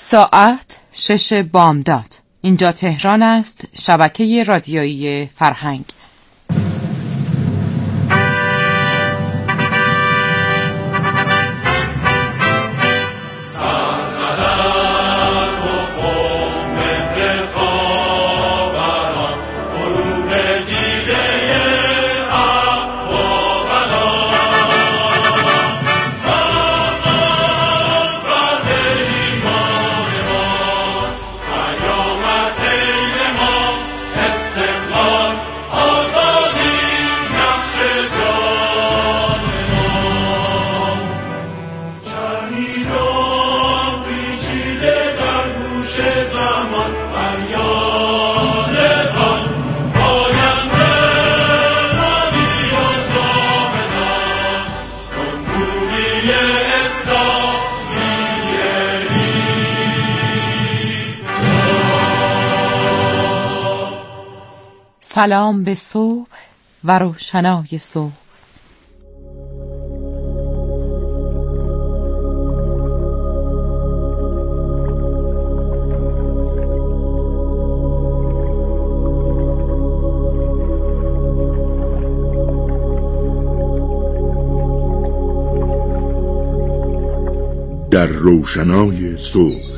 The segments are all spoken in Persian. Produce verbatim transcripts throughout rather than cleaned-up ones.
ساعت شش بامداد. اینجا تهران است، شبکه رادیویی فرهنگ. سلام به صبح و روشنای صبح. در روشنای صبح.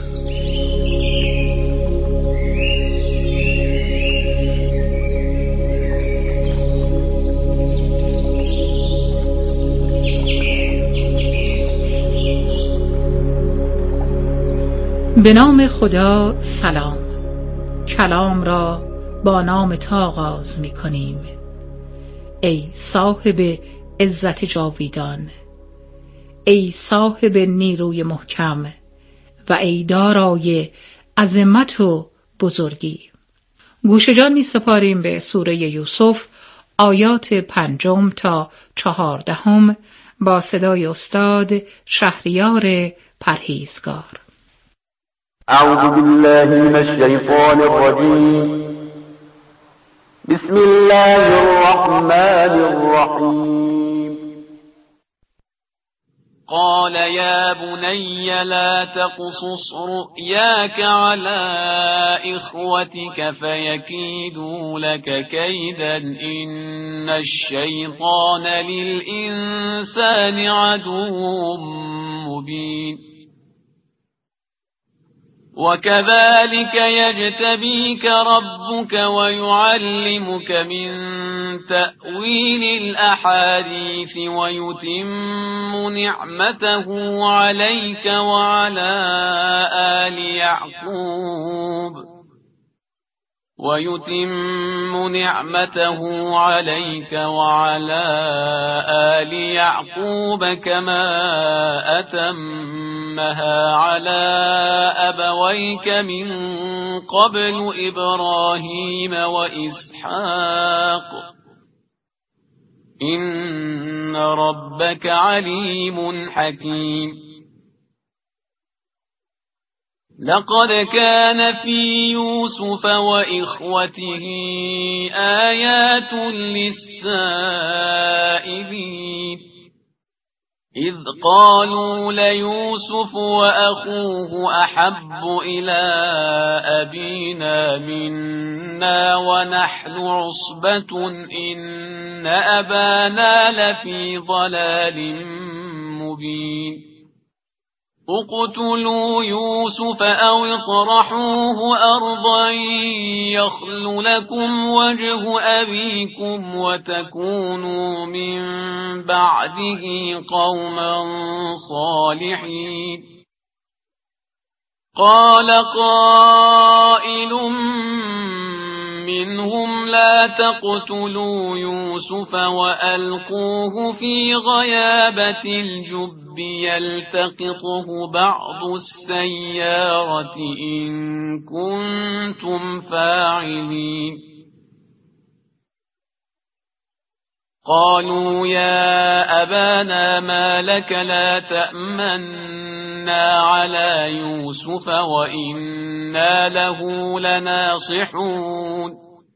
به نام خدا. سلام. کلام را با نام تو آغاز می کنیم. ای صاحب عزت جاویدان، ای صاحب نیروی محکم و ای دارای عظمت و بزرگی. گوش جان می سپاریم به سوره یوسف، آیات پنجم تا چهاردهم با صدای استاد شهریار پرهیزگار. اعوذ بالله من الشیطان الرجیم. بسم الله الرحمن الرحیم. قال يا بني لا تقصص رؤياك على إخوتك فيكيدوا لك كيدا إن الشيطان للإنسان عدو مبين. وكذلك يجتبيك ربك ويعلمك من تأويل الأحاديث ويتم نعمته عليك وعلى آل يعقوب ويتم نعمته عليك وعلى آل يعقوب كما أتمها على أبويك من قبل إبراهيم وإسحاق إن ربك عليم حكيم. لقد كان في يوسف وإخوته آيات للسائلين إذ قالوا ليوسف وأخوه أحب إلى أبينا منا ونحن عصبة إن أبانا لفي ضلال مبين. اقتلوا يوسف أو اطرحوه أرضا يخل لكم وجه أبيكم وتكونوا من بعده قوما صالحين. قال قائل منهم لا تقتلوا يوسف وألقوه في غيابة الجب يلتقطه بعض السيارة إن كنتم فاعلين. قالوا يا أبانا ما لك لا تأمنا على يوسف وإنا له لناصحون.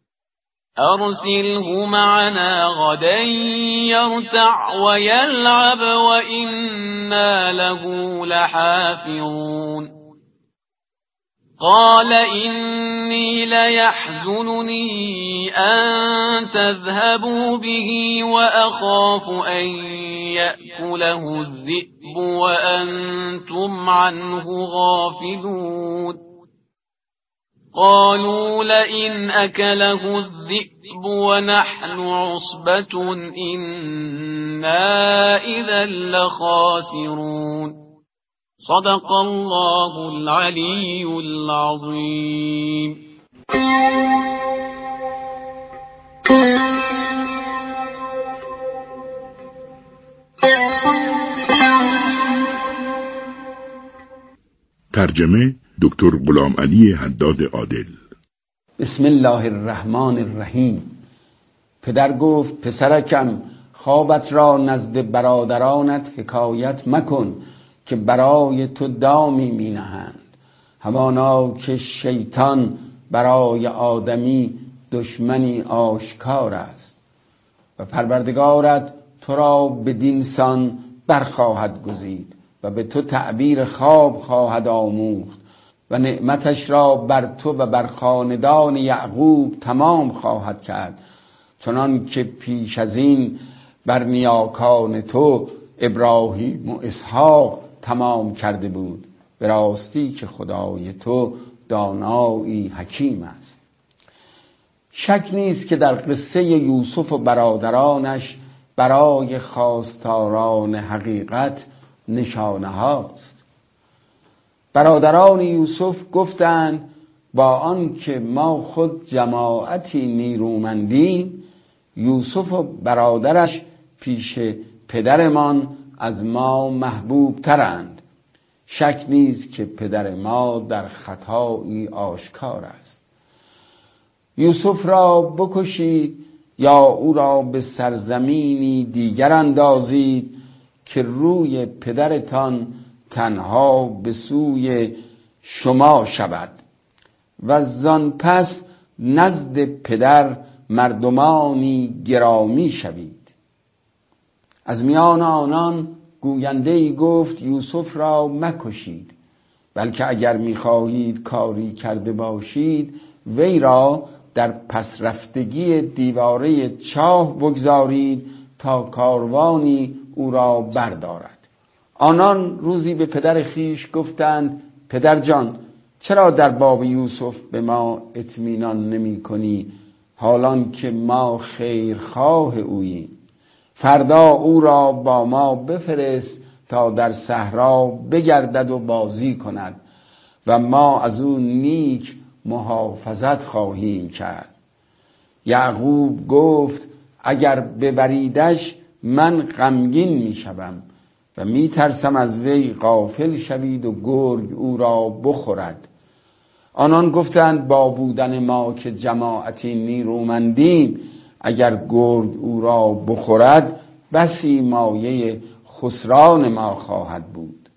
أرسله معنا غدا يرتع ويلعب وإنا له لحافظون. قال إني ليحزنني أن تذهبوا به وأخاف أن يأكله الذئب وأنتم عنه غافلون قالوا لئن أكله الذئب ونحن عصبة إنا إذا لخاسرون صدق الله العلي العظيم. ترجمه دکتر غلامعلی حداد عادل. بسم الله الرحمن الرحیم. پدر گفت پسرکم خوابت را نزد برادرانت حکایت مکن که برای تو دامی می نهند، همانا که شیطان برای آدمی دشمنی آشکار است و پروردگارت تو را بدین سان برخواهد گزید و به تو تعبیر خواب خواهد آموخت و نعمتش را بر تو و بر خاندان یعقوب تمام خواهد کرد، چنان که پیش از این بر نیاکان تو ابراهیم و اسحاق تمام کرده بود. به راستی که خدای تو دانایی حکیم است. شک نیست که در قصه یوسف و برادرانش برای خواستاران حقیقت نشانه هاست. برادران یوسف گفتند با آن که ما خود جماعتی نیرومندیم، یوسف و برادرش پیش پدرمان از ما محبوب ترند. شک نیست که پدر ما در خطایی آشکار است. یوسف را بکشید یا او را به سرزمینی دیگر اندازید که روی پدرتان تنها به سوی شما شود و زان پس نزد پدر مردمانی گرامی شوید. از میان آنان گوینده‌ای گفت یوسف را مکشید، بلکه اگر می‌خواهید کاری کرده باشید وی را در پسرفتگی دیواره چاه بگذارید تا کاروانی او را بردارد. آنان روزی به پدر خیش گفتند پدر جان، چرا در باب یوسف به ما اطمینان نمی کنی حالان که ما خیرخواه اوییم؟ فردا او را با ما بفرست تا در صحرا بگردد و بازی کند و ما از او نیک محافظت خواهیم کرد. یعقوب گفت اگر ببریدش من غمگین می شوم و می ترسم از وی غافل شوید و گرگ او را بخورد. آنان گفتند با بودن ما که جماعتی نیرومندیم، اگر گرگ او را بخورد بسی مایه خسران ما خواهد بود.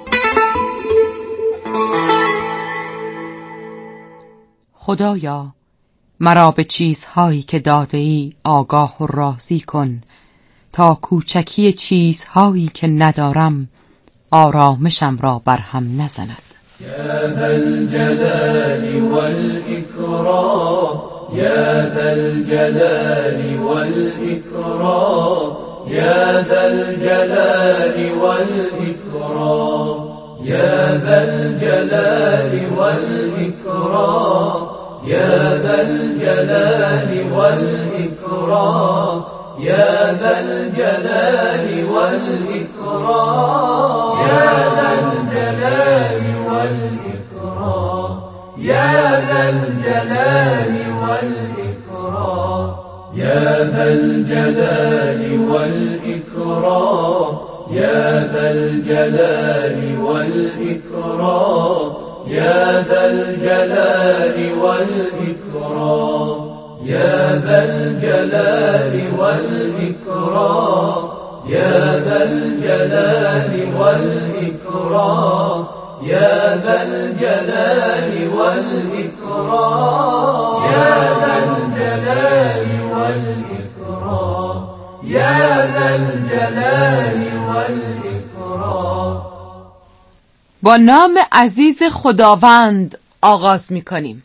خدایا مرا به چیزهایی که داده ای آگاه و راضی کن تا کوچکی چیزهایی که ندارم آرامشم را برهم نزند. یا ذا الجلال والإکرام، یا ذا الجلال والإکرام، یا ذا الجلال والإکرام، یا ذا الجلال والإکرام، یا ذا الجلال والإکرام، یا ذا الجلال والإکرام، یا ذا الجلال والإکرام، یا ذا الجلال والإکرام، یا ذا الجلال والإکرام، یا ذا الجلال والإکرام، یا ذا الجلال والإکرام، یا ذا الجلال والإکرام، یا ذا الجلال والإکرام، یا ذا الجلال والإکرام، یا ذا الجلال والإکرام، یا ذا الجلال والإکرام. با نام عزیز خداوند آغاز می‌کنیم.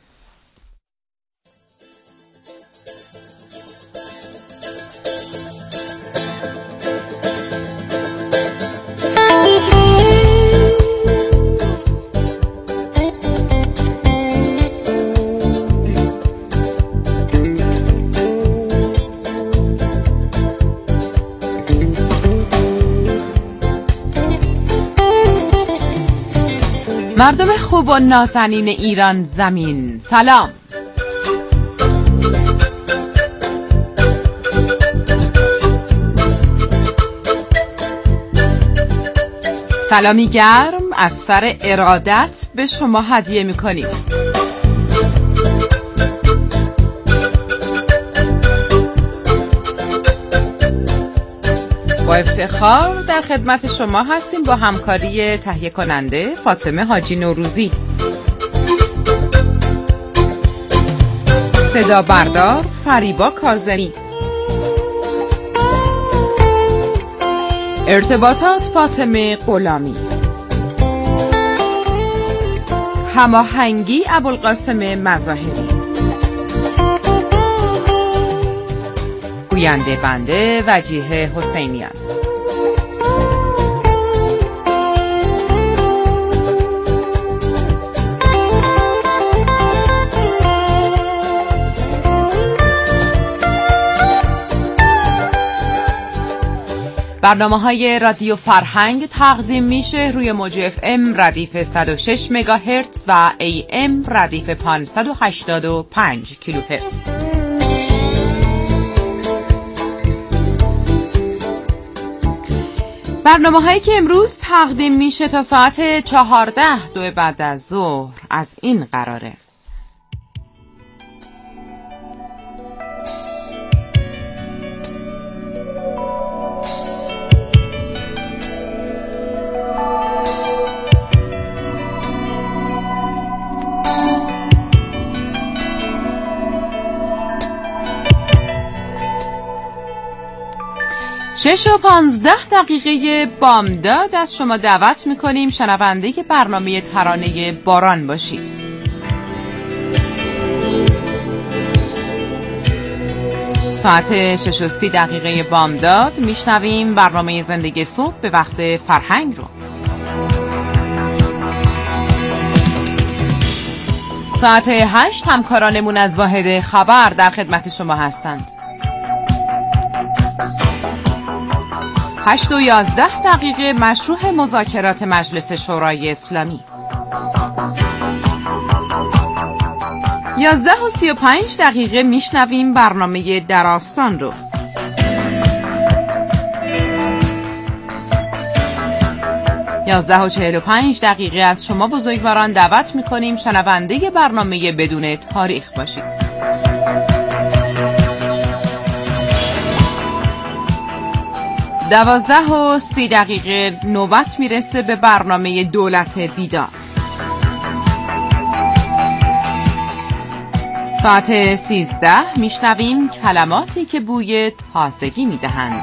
مردم خوب و نازنین ایران زمین، سلام. سلامی گرم از سر ارادت به شما هدیه می‌کنیم. با افتخار در خدمت شما هستیم با همکاری تهیه کننده فاطمه حاجی نوروزی. صدا بردار فریبا کاظمی. ارتباطات فاطمه غلامی. هماهنگی ابوالقاسم مظاهری. گوینده بنده وجیه حسینیان. برنامه‌های رادیو فرهنگ تقدیم میشه روی موج اف ام ردیف صد و شش مگاهرتز و ای ام ردیف پانصد و هشتاد و پنج کیلوهرتز. برنامه‌هایی که امروز تقدیم میشه تا ساعت چهارده دو بعد از ظهر از این قراره: شش و پانزده دقیقه بامداد از شما دعوت میکنیم شنونده برنامه ترانه باران باشید. ساعت شش و سی دقیقه بامداد میشنویم برنامه زندگی صبح به وقت فرهنگ رو. ساعت هشت همکارانمون از واحد خبر در خدمت شما هستند. هشت و یازده دقیقه مشروع مذاکرات مجلس شورای اسلامی. یازده و سی و پنج دقیقه میشنویم برنامه در آستان رو. یازده و چهل و پنج دقیقه از شما بزرگواران دعوت میکنیم شنونده برنامه بدون تاریخ باشید. دوازده و سی دقیقه نوبت میرسه به برنامه دولت بیدار. ساعت سیزده میشنویم کلماتی که بوی تازگی میدهند.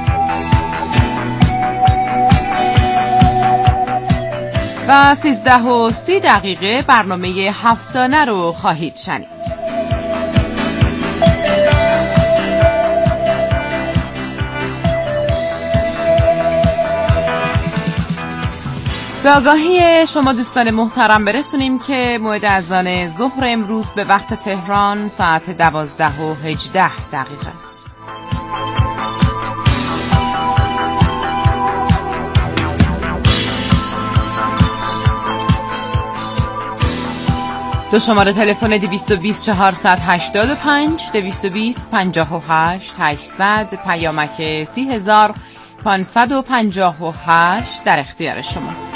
و سیزده و سی دقیقه برنامه هفتانه رو خواهید شنید. به آگاهی شما دوستان محترم برسونیم که موعد اذان ظهر امروز به وقت تهران ساعت دوازده و هجده دقیقه است. دو شماره تلفن دویست و بیست چهارصد و هشتاد و پنج، دویست و بیست پنجاه و هشت هشتصد، پیامک سی هزار پانصد و پنجاه و هشت در اختیار شماست.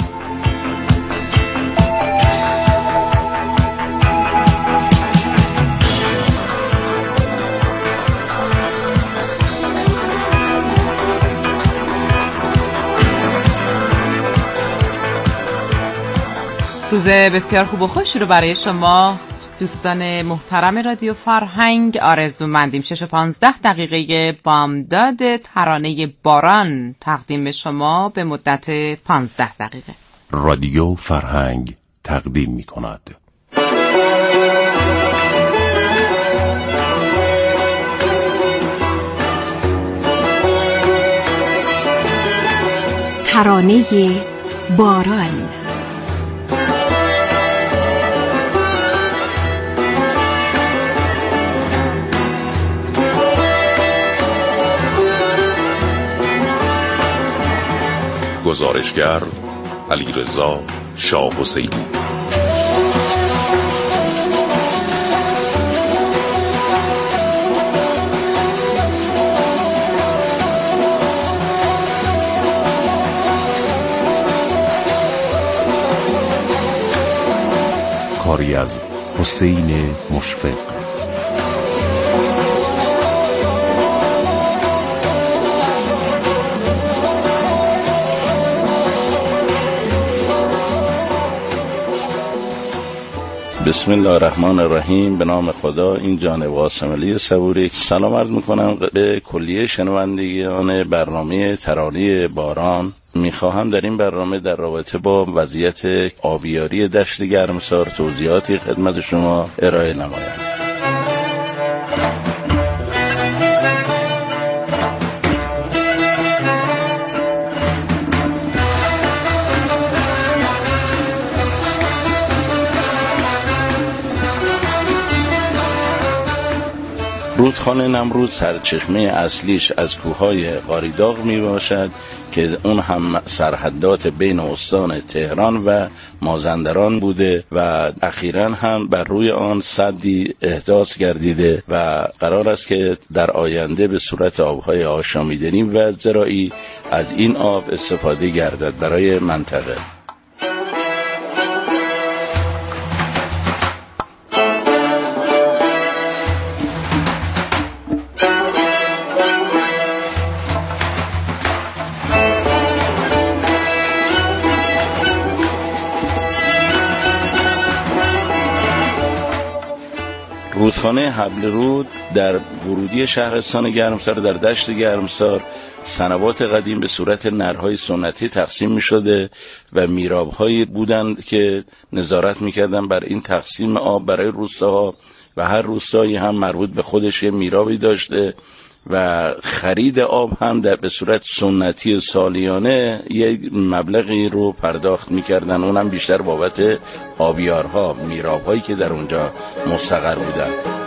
روز بسیار خوب و خوش رو برای شما دوستان محترم رادیو فرهنگ آرزومندیم. شش و پانزده دقیقه بامداد ترانه باران تقدیم به شما به مدت پانزده دقیقه. رادیو فرهنگ تقدیم می کند. ترانه باران. گزارشگر علیرضا شاه حسینی. کاری از حسین مشفق. بسم الله الرحمن الرحیم. به نام خدا. این جانب قاسم علی صبوری. سلام عرض میکنم به کلیه شنوندگان برنامه ترانه باران. میخواهم در این برنامه در رابطه با وضعیت آبیاری دشت گرمسار توضیحاتی خدمت شما ارائه نمایم. رودخانه نمرود سرچشمه اصلیش از کوههای قاریداغ می باشد که اون هم سرحدات بین استان تهران و مازندران بوده و اخیراً هم بر روی آن سدی احداث گردیده و قرار است که در آینده به صورت آبهای آشامیدنی و زراعی از این آب استفاده گردد برای منطقه. رودخانه حبل رود در ورودی شهرستان گرمسار در دشت گرمسار سنوات قدیم به صورت نرهای سنتی تقسیم می شده و میراب‌هایی بودند که نظارت می کردن بر این تقسیم آب برای روستاها و هر روستایی هم مربوط به خودش یه میرابی داشته و خرید آب هم در به صورت سنتی سالیانه یک مبلغی رو پرداخت می‌کردن، اونم بیشتر بابت آبیارها، میراب‌هایی که در اونجا مستقر بودن.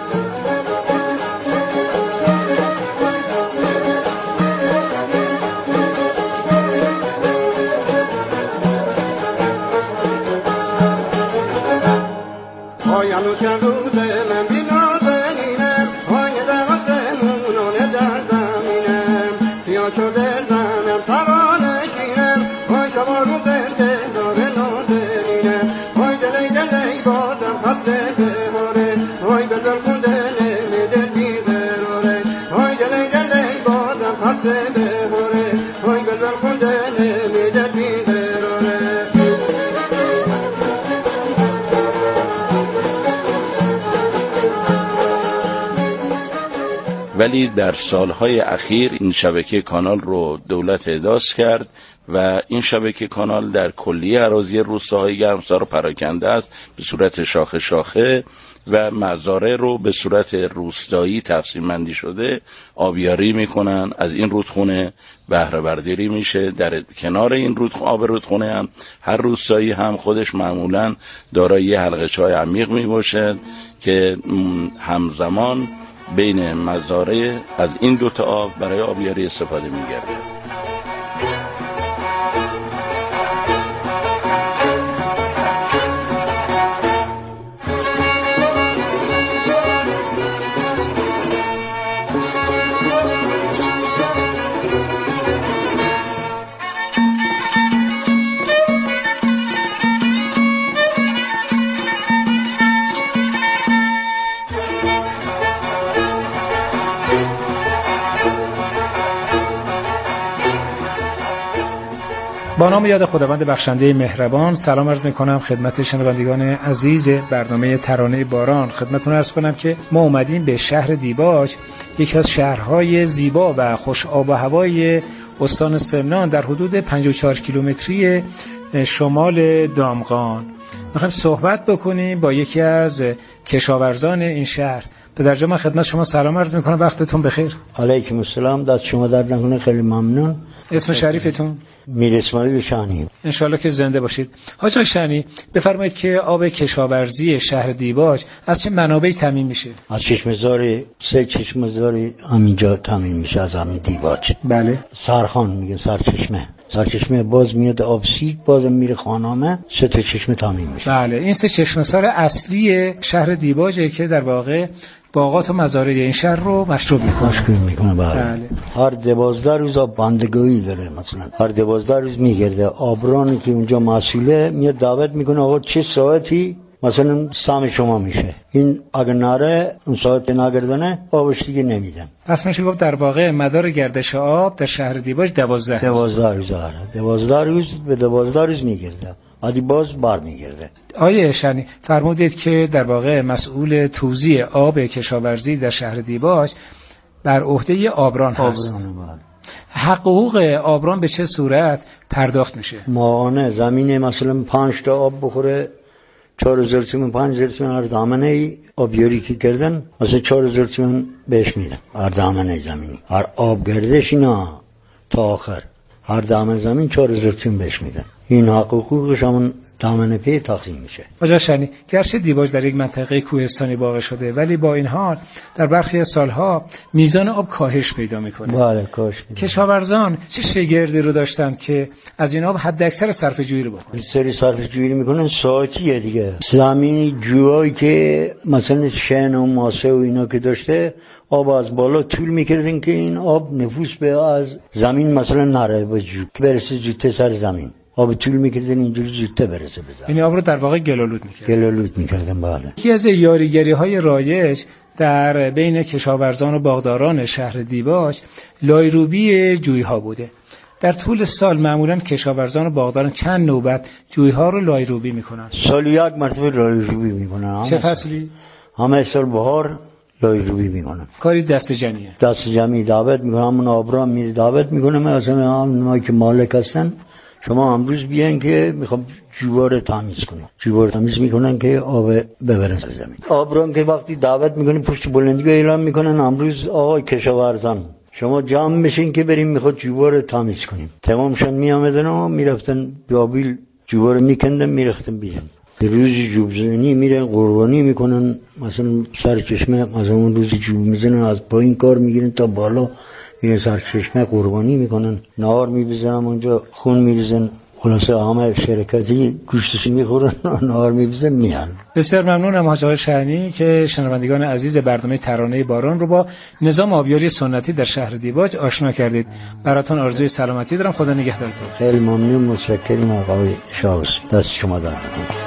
ولی در سالهای اخیر این شبکه کانال رو دولت احداث کرد و این شبکه کانال در کلیه اراضی روستاهای گرمسار پراکنده است به صورت شاخه شاخه و مزارع رو به صورت روستایی تقسیم بندی شده آبیاری میکنن. از این رودخونه بهره برداری میشه. در کنار این رودخونه آب رودخونه هم هر روستایی هم خودش معمولا دارای یه حلقه چای عمیق میباشد که همزمان بین مزارع از این دوتا آب برای آبیاری استفاده میگرده. با نام یاد خداوند بخشنده مهربان سلام عرض میکنم خدمت شنوندگان عزیز برنامه ترانه باران. خدمتتون عرض کنم که ما اومدیم به شهر دیباج، یکی از شهرهای زیبا و خوش آب و هوای استان سمنان در حدود پنجاه و چهار کیلومتری شمال دامغان. میخوایم صحبت بکنیم با یکی از کشاورزان این شهر. پدر جان، من خدمت شما سلام عرض میکنم، وقتتون بخیر. علیکم السلام، دست شما درد نکنه، خیلی ممنون. اسم شریفتون؟ میر اسماعیل شانی. انشالله که زنده باشید. حاج آقای شانی، بفرمایید که آب کشاورزی شهر دیباج از چه منابعی تامین میشه؟ از چشمه‌زار، سه چشمه‌زار همینجا تامین میشه، از همین دیباج. بله. سرخان میگن، سرچشمه. سرچشمه باز میاد آب سیر، بازم میره خانامه، سه تا چشمه تامین میشه. بله، این سه چشمه‌زار اصلی شهر دیباجه که در واقع باغات و مزارع این شهر رو مشروب میکنه. مشروب میکنه بله. بله. هر دوازده روز آب بندگی داره، مثلا هر دوازده روز میگرده آبرانی که اونجا مسئوله میاد دعوت میکنه آقا چه ساعتی مثلا سهم شما میشه، این اگر نره اون ساعت نگردنه آبش دیگه نمیدن. پس میشه گفت در واقع مدار گردش آب در شهر دیباج دوازده دوازده روز داره، دوازده روز به دوازده روز میگرده، عادی باز بار میگرده. آیه شانی فرمودید که در واقع مسئول توزیع آب کشاورزی در شهر دیباج بر عهده آبران هست. آبران بله. حقوق آبران به چه صورت پرداخت میشه؟ ماهانه زمین مثلا پنج تا آب بخوره چهار هزار تومان، پنج هزار تومان هر دامنه ای آبیاری که کردن مثلا چهار هزار تومان بهش میدن هر دامنه زمینی، هر آب گردش اینا تا آخر هر دامنه زمین چهار هزار تومان بهش میدن. این حقوقش همون دامنه پی تقسیم میشه. آقا شانی، گرچه دیباج در یک منطقه کوهستانی واقع شده ولی با این حال در برخی از سالها میزان آب کاهش پیدا میکنه. بله کاهش پیدا. کشاورزان چه شگردی رو داشتن که از این آب حد اکثر صرفه جویی رو بکنن؟ سری صرفه جویی میکنن ساعتیه دیگه. زمینی جوایی که مثلا شن و ماسه و اینا که داشته آب از بالا طول میکردن که این آب نفوس به از زمین مثلا نره به جو برسه جوته سر زمین، آب طول میکردن اینجوری زودتر برسه به زمین. این آب رو در واقع گلالود میکردن. گلالود میکردن بله. یکی از یاریگری های رایج در بین کشاورزان و باغداران شهر دیباج لایروبی جویی ها بوده. در طول سال معمولا کشاورزان و باغداران چند نوبت جویی ها رو لایروبی میکنن. سال یک مرتبه لایروبی میکنن. چه فصلی؟ همه سال بهار لایروبی میکنن. کاری دست جمعیه. دست جمعی دعوت میکنن، همون آبران میره دعوت میکنه، مثلا همونایی که مالک هستن شما امروز بیان که میخوام جوار تمیز کنیم، جوار تمیز میکنن که آب ببرن از زمین. آبران که وقتی دعوت میکنن پشت بلندگاه اعلام میکنن امروز آقای کشاورزان شما جمع بشین که بریم میخواد جوار تمیز کنیم. تمامشون میامدن و میرفتن بیابیل جوار میکندن میرختن بیرون. روز جوبزنی میرن قربانی میکنن، مثلا سر چشمه مثلا اون روز جوب میزنن از پایین کار میگیرن تا بالا میرن سر چشمه قربانی میکنن، نهار میبزنن اونجا خون میریزن، خلاصه همه شرکتی گوشتش میخورن نهار میبزن میان. بسیار ممنونم حاج آقای شحنی که شنوندگان عزیز برنامه ترانه باران رو با نظام آبیاری سنتی در شهر دیباج آشنا کردید. براتون آرزوی سلامتی دارم، خدا نگهدارتون. خیلی ممنون، متشکرم آقای شاوس، دست شما درد نکنه.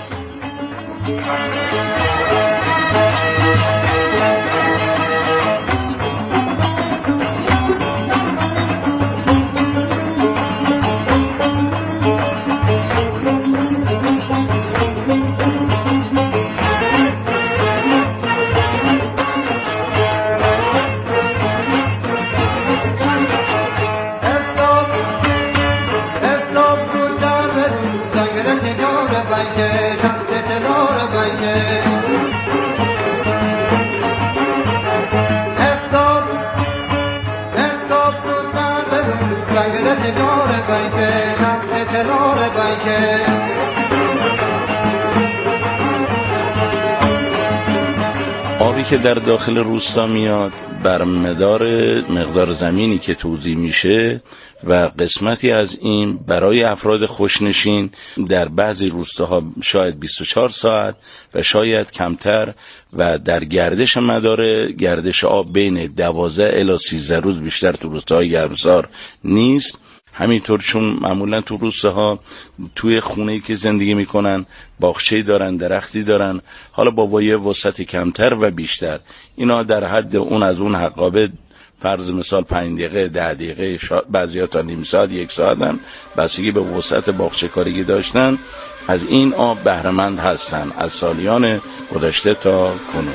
آبی که در داخل روستا میاد بر مدار مقدار زمینی که توزیع میشه و قسمتی از این برای افراد خوشنشین در بعضی روستاها شاید بیست و چهار ساعت و شاید کمتر و در گردش مدار گردش آب بین دوازده الی سیزده روز بیشتر تو روستاهای گرمسار نیست. همینطور چون معمولا تو روستاها توی خونه‌ای که زندگی میکنن باغچه‌ای دارن، درختی دارن، حالا با وایه وسعت کمتر و بیشتر اینا در حد اون از اون حقابه فرض مثال پنج دقیقه ده دقیقه بعضیا تا نیم ساعت یک ساعت هم بستگی به وسعت باغچه کاری داشتن از این آب بهره مند هستن از سالیان گذشته تا کنون.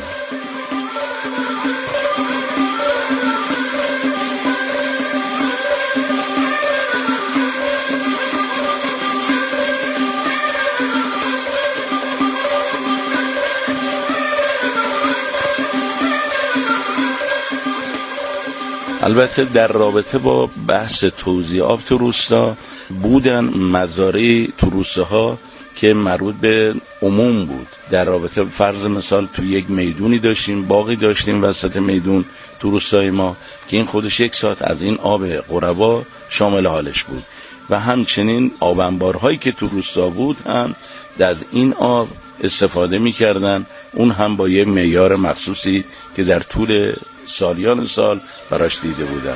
البته در رابطه با بحث توزیع آب تو روستا بودن مزارع تو روستاها که مربوط به عموم بود. در رابطه فرض مثال تو یک میدونی داشتیم، باقی داشتیم وسط میدون تو روستای ما که این خودش یک ساعت از این آب قربا شامل حالش بود و همچنین آب انبارهایی که تو روستا بود هم از این آب استفاده می‌کردن، اون هم با یه معیار مخصوصی که در طول سالیان سال براش دیده بودن.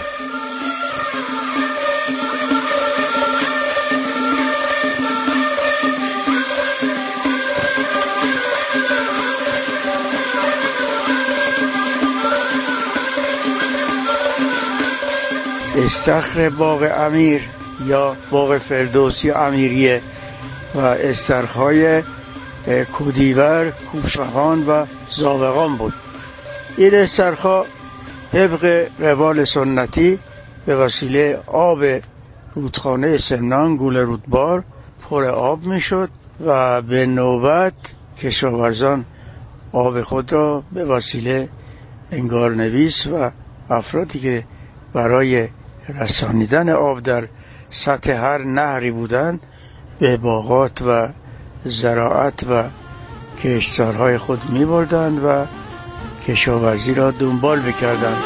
استخر باغ امیر یا باغ فردوسی امیریه و استخرهای کودیور، کوشخان و زاوقان بود. این استخرها طبق روال سنتی به وسیله آب رودخانه سمنان گول رودبار پر آب می شد و به نوبت کشاورزان آب خود را به وسیله انگارنویس و افرادی که برای رسانیدن آب در سطح هر نهری بودند به باغات و زراعت و کشتزارهای خود می بردند و کشاورزی را دنبال می‌کردند.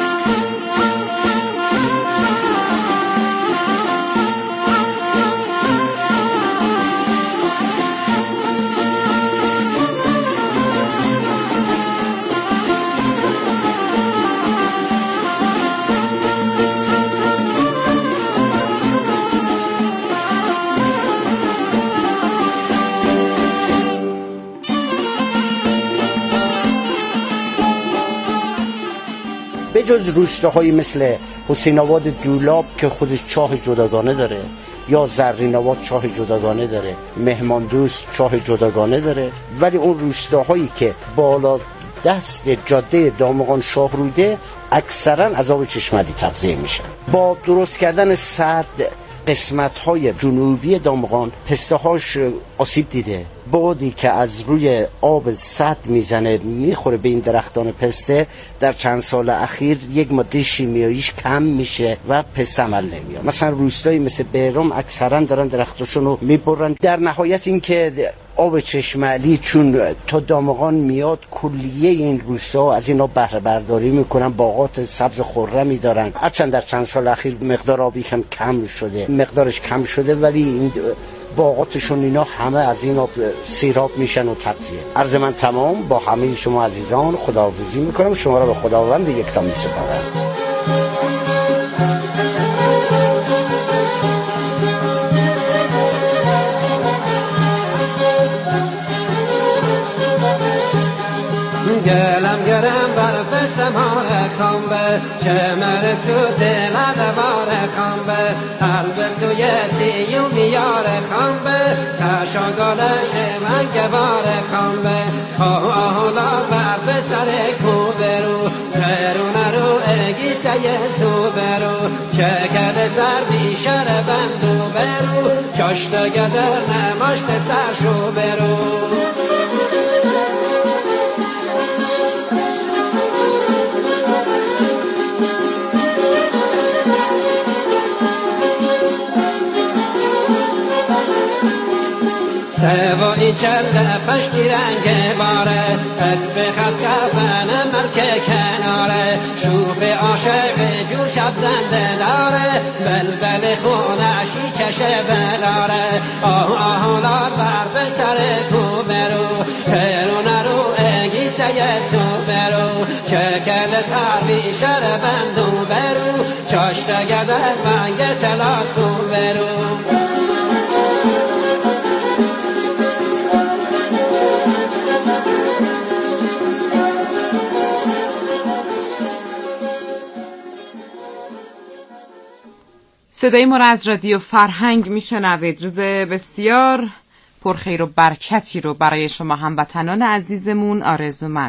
به جز روستاهایی مثل حسین آباد دولاب که خودش چاه جداگانه داره، یا زرین آباد چاه جداگانه داره، مهمان دوست چاه جداگانه داره، ولی اون روستاهایی که بالا دست جاده دامغان شاهروده اکثرا از آب چشمدی تغذیه میشن. با درست کردن سد قسمت‌های جنوبی دامغان پسته‌هاش آسیب دیده. بادی که از روی آب سد میزنه میخوره به این درختان پسته، در چند سال اخیر یک ماده شیمیاییش کم میشه و پسته عمل نمیاد. مثلا روستایی مثل بهرام اکثرا دارن درختاشون رو میبرن. در نهایت این که آب چشم علی چون تا دامغان میاد کلیه این روستا از اینا بهره برداری میکنن، باغات سبز خرمی دارن. هرچند در چند سال اخیر مقدار آبی کم کم شده، مقدارش کم شده، ولی این باغاتشون اینا همه از این آب سیراب میشن و تغذیه. عرض من تمام. با همه شما عزیزان خداحافظی میکنم. شما را به خداوند یکتا میسپارم. گلم گرم بر فستمان کامبه چه مرسو دل دوار کامبه قلب سوی سیو میار کامبه کشاگالش من گوار کامبه آهولا بر پسر کوبرو خیرون رو اگی سیه سو برو چکد سر بیشر بندو برو چاشت گدر نماشت سر شو برو سوایی چله پشتی رنگ باره پس به خط کفن ملک کناره شوف عاشق جو شب زنده داره بلبل خونشی چشه بلاره آه آهولار بر به سر کو برو خیرونه رو اگی سیه سو برو چکل سروی شر بندو برو چاشت گده منگ تلاسو برو صدای ما را از رادیو فرهنگ میشنوید. روز بسیار پرخیر و برکتی رو برای شما هموطنان عزیزمون آرزومند